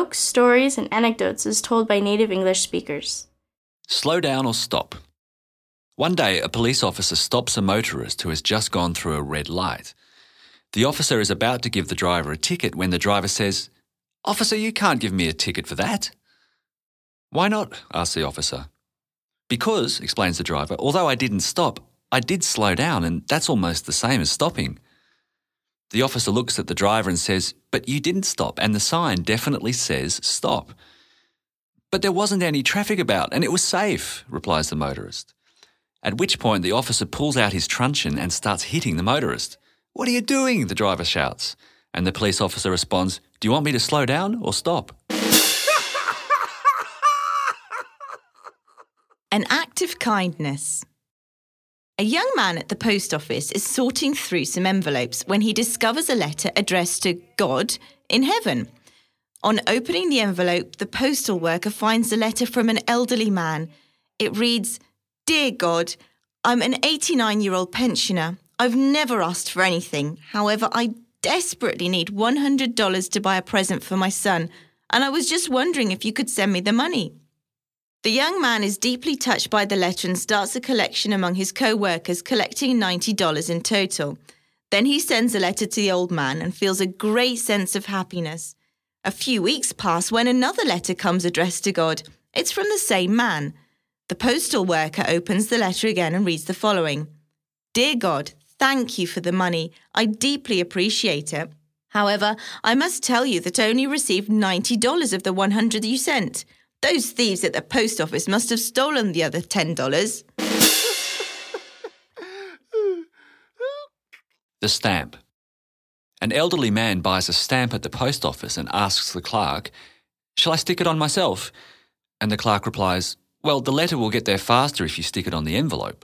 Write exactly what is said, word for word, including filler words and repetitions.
jokes, stories, and anecdotes as told by native English speakers. Slow down or stop. One day, a police officer stops a motorist who has just gone through a red light. The officer is about to give the driver a ticket when the driver says, "Officer, you can't give me a ticket for that." "Why not?" asks the officer. "Because," explains the driver, "although I didn't stop, I did slow down, and that's almost the same as stopping." The officer looks at the driver and says, "But you didn't stop, and the sign definitely says stop." "But there wasn't any traffic about, and it was safe," replies the motorist. At which point the officer pulls out his truncheon and starts hitting the motorist. "What are you doing?" the driver shouts. And the police officer responds, "Do you want me to slow down or stop?" An act of kindness. A young man at the post office is sorting through some envelopes when he discovers a letter addressed to God in heaven. On opening the envelope, the postal worker finds a letter from an elderly man. It reads, "Dear God, I'm an eighty-nine-year-old pensioner. I've never asked for anything. However, I desperately need one hundred dollars to buy a present for my son, and I was just wondering if you could send me the money." The young man is deeply touched by the letter and starts a collection among his co-workers, collecting ninety dollars in total. Then he sends a letter to the old man and feels a great sense of happiness. A few weeks pass when another letter comes addressed to God. It's from the same man. The postal worker opens the letter again and reads the following. "Dear God, thank you for the money. I deeply appreciate it. However, I must tell you that I only received ninety dollars of the one hundred dollars you sent. Those thieves at the post office must have stolen the other ten dollars. The stamp. An elderly man buys a stamp at the post office and asks the clerk, "Shall I stick it on myself?" And the clerk replies, "Well, the letter will get there faster if you stick it on the envelope."